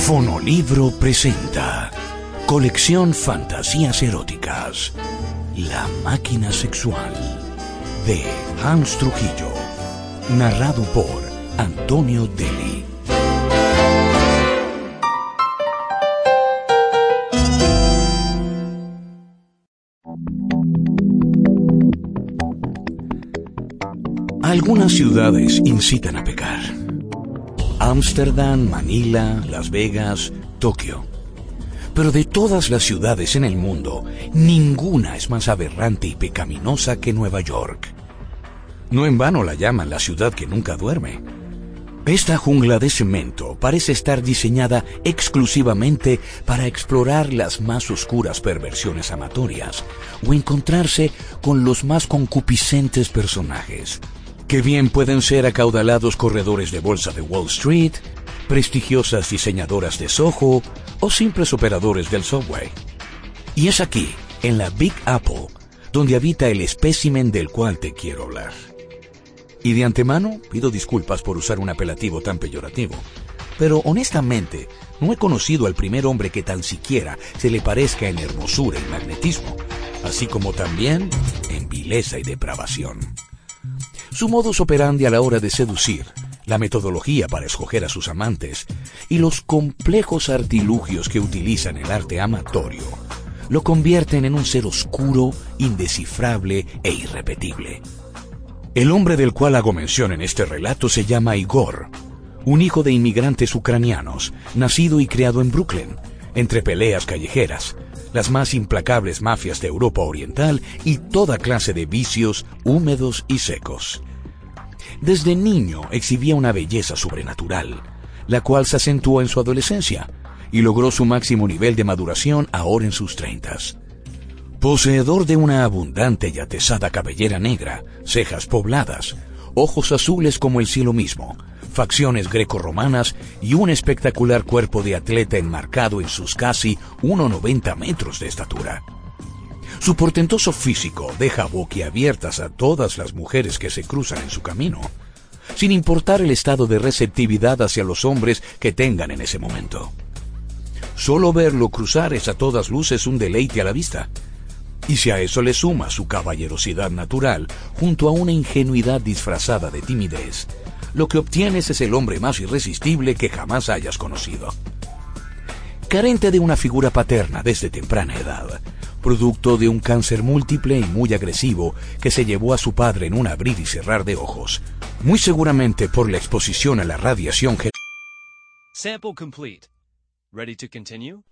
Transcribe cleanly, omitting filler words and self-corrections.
Fonolibro presenta Colección Fantasías Eróticas, La Máquina Sexual, de Hans Trujillo, narrado por Antonio Deli. Algunas ciudades incitan a pecar. Ámsterdam, Manila, Las Vegas, Tokio. Pero de todas las ciudades en el mundo, ninguna es más aberrante y pecaminosa que Nueva York. No en vano la llaman la ciudad que nunca duerme. Esta jungla de cemento parece estar diseñada exclusivamente para explorar las más oscuras perversiones amatorias o encontrarse con los más concupiscentes personajes, que bien pueden ser acaudalados corredores de bolsa de Wall Street, prestigiosas diseñadoras de Soho o simples operadores del subway. Y es aquí, en la Big Apple, donde habita el espécimen del cual te quiero hablar. Y de antemano pido disculpas por usar un apelativo tan peyorativo, pero honestamente no he conocido al primer hombre que tan siquiera se le parezca en hermosura y magnetismo, así como también en vileza y depravación. Su modus operandi a la hora de seducir, la metodología para escoger a sus amantes y los complejos artilugios que utiliza en el arte amatorio lo convierten en un ser oscuro, indescifrable e irrepetible. El hombre del cual hago mención en este relato se llama Igor, un hijo de inmigrantes ucranianos, nacido y criado en Brooklyn, entre peleas callejeras, las más implacables mafias de Europa Oriental y toda clase de vicios húmedos y secos. Desde niño exhibía una belleza sobrenatural, la cual se acentuó en su adolescencia y logró su máximo nivel de maduración ahora en sus 30s. Poseedor de una abundante y atezada cabellera negra, cejas pobladas, ojos azules como el cielo mismo, facciones grecorromanas y un espectacular cuerpo de atleta enmarcado en sus casi 1,90 metros de estatura. Su portentoso físico deja boquiabiertas a todas las mujeres que se cruzan en su camino, sin importar el estado de receptividad hacia los hombres que tengan en ese momento. Solo verlo cruzar es a todas luces un deleite a la vista. Y si a eso le suma su caballerosidad natural, junto a una ingenuidad disfrazada de timidez, lo que obtienes es el hombre más irresistible que jamás hayas conocido. Carente de una figura paterna desde temprana edad, producto de un cáncer múltiple y muy agresivo que se llevó a su padre en un abrir y cerrar de ojos, muy seguramente por la exposición a la radiación. Sample complete. Ready to continue?